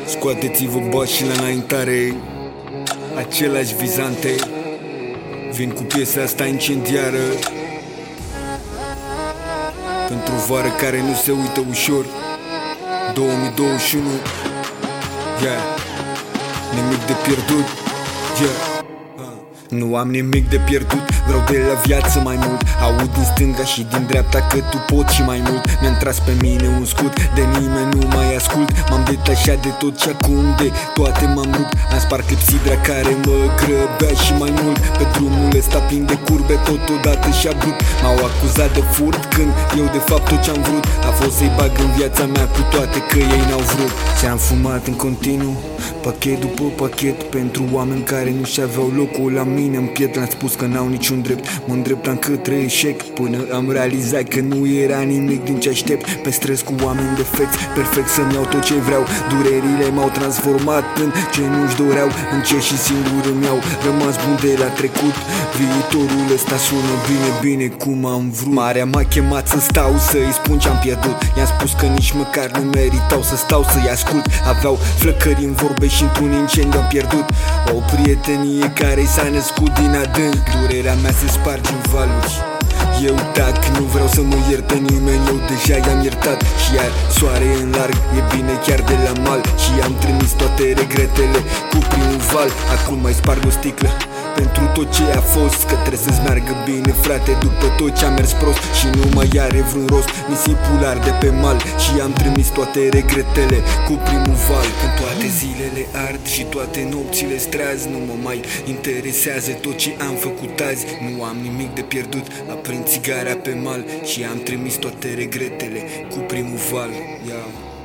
Scoateți-vă bașii la înaintare, același vizante. Vin cu piesa asta incendiară pentru o vară care nu se uită ușor. 2021, yeah. Nimic de pierdut, yeah. Nu am nimic de pierdut, vreau de la viață mai mult. Aud din stânga și din dreapta că tu poți și mai mult. Mi-am tras pe mine un scut, de nimeni nu mai ascult. M-am detașat de tot și acum de toate m-am rupt. Am spart clepsidra care mă grăbea și mai mult. Pe drumul ăsta plin de curbe, totodată și abrupt. M-au acuzat de furt când eu de fapt tot ce-am vrut a fost să-i bag în viața mea, cu toate că ei n-au vrut. Și-am fumat în continuu, pachet după pachet, pentru oameni care nu și-aveau locul la mine în piept. Le-am spus că n-au niciun drept, mă îndreptam către eșec, până am realizat că nu era nimic din ce aștept. Pe străzi cu oameni defecți, perfect să-mi iau tot ce vreau. Durerile m-au transformat în ce nu-și doreau. Încet și singur îmi iau rămas bun de la trecut. Viitorul ăsta sună bine, bine cum am vrut. Marea m-a chemat să stau, să-i spun ce-am pierdut. I-am spus că nici măcar nu meritau să stau să-i ascult. Aveau flăcări în vorbe și într-un incendiu am pierdut o prietenie care s-a născut din adânc. Durerea mea se sparge în valuri. Eu tac, nu vreau să mă ierte nimeni, eu deja i-am iertat. Și iar soare în larg, e bine chiar de la mal. Și am trimis toate regretele cu primul val. Acum mai sparg o sticlă pentru tot ce a fost, că trebuie să-ți meargă bine, frate, după tot ce a mers prost. Și nu mai are vreun rost nisipul arde pe mal. Și am trimis toate regretele cu primul val. Când toate zilele ard și toate nopțile straz, nu mă mai interesează tot ce am făcut azi. Nu am nimic de pierdut, aprind țigara pe mal. Și am trimis toate regretele cu primul val, yeah.